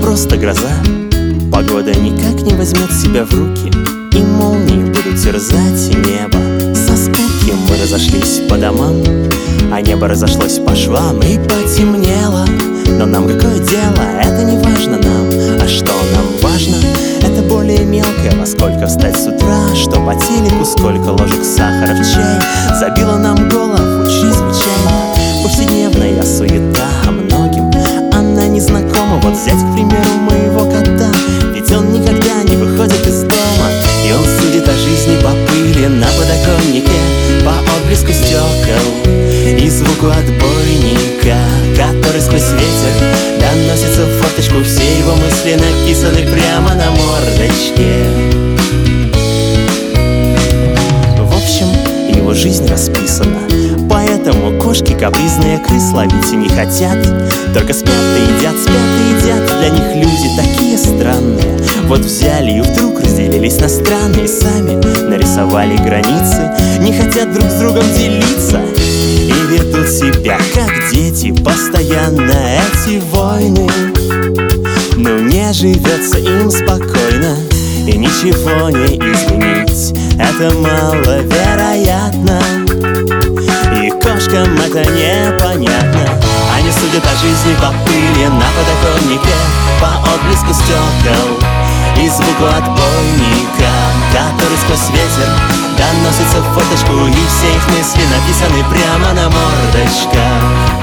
просто гроза. Погода никак не возьмет себя в руки, и молнии будут терзать небо. Со скуки мы разошлись по домам, а небо разошлось по швам и потемнело. Но нам какое дело, это не важно нам. А что нам важно, это более мелкое. Во сколько встать с утра, что по телеку, сколько ложек сахара в чай. Забила нам голову чрезвычайно повседневная суета. А многим она не знакома. Вот взять, к примеру, моего кота. Ведь он никогда не выходит из дома, и он судит о жизни по пыли на подоконнике, по отблеску стекол и звуку отбойника, который сквозь ветер доносится в форточку. Все его мысли написаны прямо на мордочке. В общем, его жизнь расписана, поэтому кошки капризные крыс ловить не хотят. Только спят и едят, спят и едят. Для них люди такие странные. Вот взяли и вдруг разделились на страны, и сами нарисовали границы. Не хотят друг с другом делиться и ведут себя как дети. Постоянно эти войны. Ну не живется им спокойно, и ничего не изменить это маловероятно. И кошкам это непонятно. Они судят о жизни по пыли на подоконнике, по отблеску стекол и звуку отбойника, который сквозь ветер доносится в форточку. И все их мысли написаны прямо на мордочках.